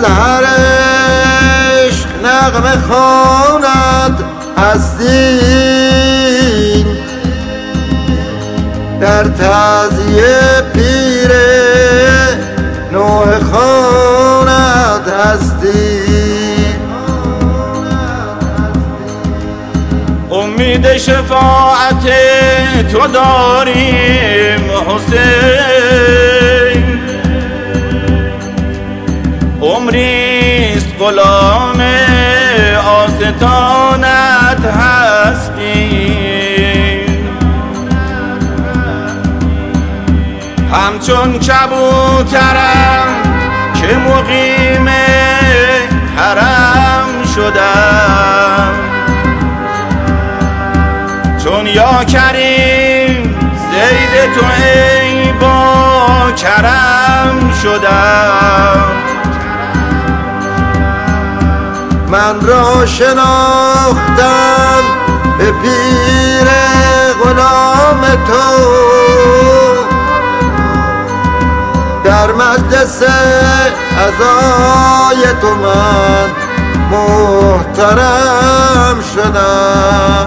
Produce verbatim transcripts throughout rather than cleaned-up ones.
مظهر عشق نغمه خواند هستیم، در تعزیه پیر نوح خواند هستیم. امید شفاعت تو داریم حسین، عمریست غلام آستانت هستیم. همچون کبوترم که مقیم حرم شدم، چون یا کریم زید تو ای با کرم شدم. من را شناختم به پیر غلام تو، در مجلس عزای تو من محترم شدم.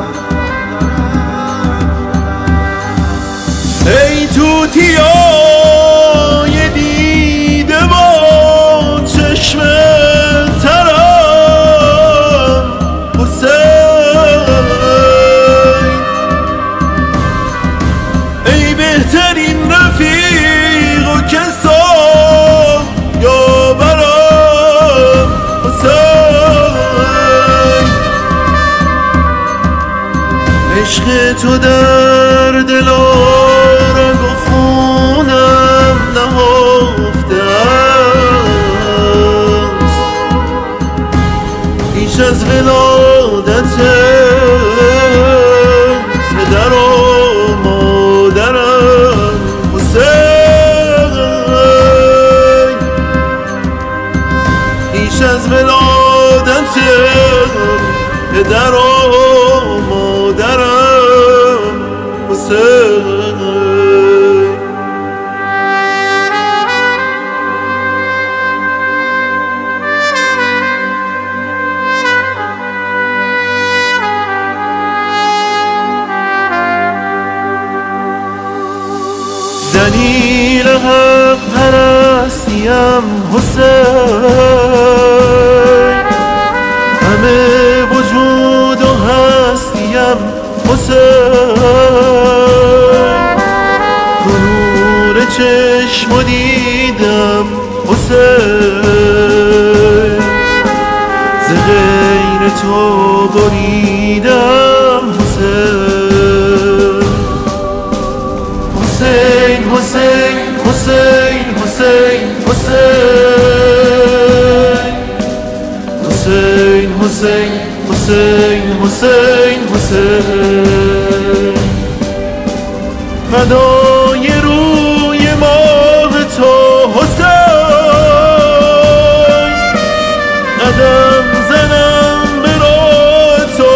ای توتیای دیده با چشم ترم حسین، ای بهترین رفیق و کسان یا برم حسین. عشق تو در دلم رنگ و خونم نهفته است، پیش از ولادت پدر و مادرم حسین، پیش از ولادت پدر و مادرم حسین. دلیل حق پرستیم حسین، همه وجود و هستیم حسین، تو نور چشم و دیدم حسین، ز غیر تو بریدم حسین. حسین حسین حسین حسین حسین حسین حسین حسین حسین، فدای روی ماه تو حسین، قدم زنم به راه تو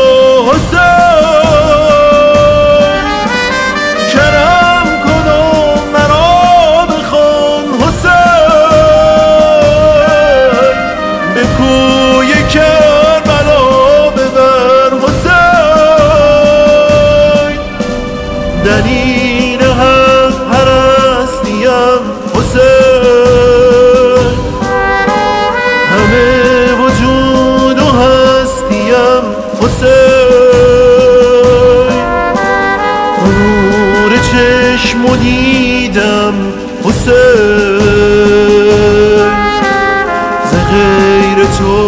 حسین، کرم کن و مرا بخوان حسین، به کوی کربلا ببر حسین. دلیل حق پرستیم حسین، همه وجود و هستیم حسین، نور چشم و دیدم حسین، ز غیر تو